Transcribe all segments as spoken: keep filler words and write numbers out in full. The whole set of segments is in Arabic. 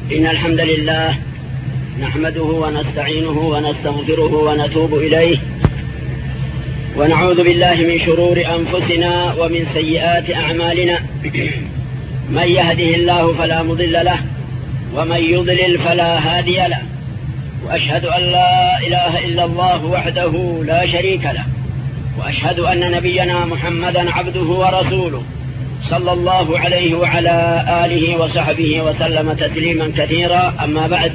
إن الحمد لله نحمده ونستعينه ونستغفره ونتوب إليه ونعوذ بالله من شرور أنفسنا ومن سيئات أعمالنا. من يهده الله فلا مضل له ومن يضلل فلا هادي له، وأشهد أن لا إله إلا الله وحده لا شريك له، وأشهد أن نبينا محمدا عبده ورسوله صلى الله عليه وعلى آله وصحبه وسلم تسليما كثيرا. أما بعد،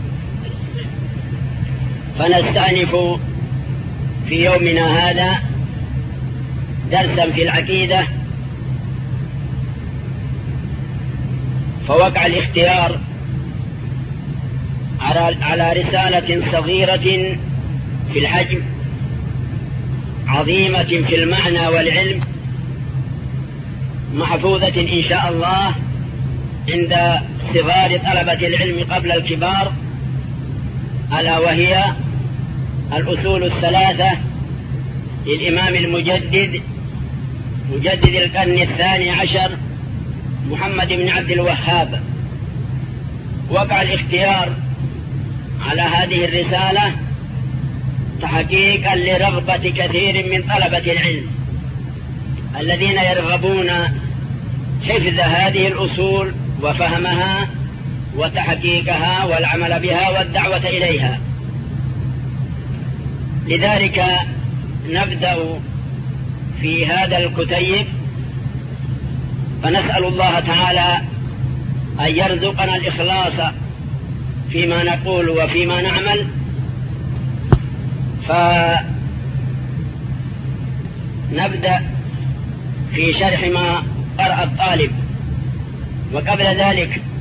فنستأنف في يومنا هذا درسا في العقيدة. فوقع الاختيار على رسالة صغيرة في الحجم، عظيمة في المعنى والعلم، محفوظة إن شاء الله عند صغار طلبة العلم قبل الكبار، ألا وهي الأصول الثلاثة للإمام المجدد مجدد القرن الثاني عشر محمد بن عبد الوهاب. وقع الاختيار على هذه الرسالة تحقيقا لرغبة كثير من طلبة العلم الذين يرغبون حفظ هذه الأصول وفهمها وتحقيقها والعمل بها والدعوة إليها. لذلك نبدأ في هذا الكتيب، فنسأل الله تعالى أن يرزقنا الإخلاص فيما نقول وفيما نعمل. فنبدأ في شرح ما قرأ الطالب. وقبل ذلك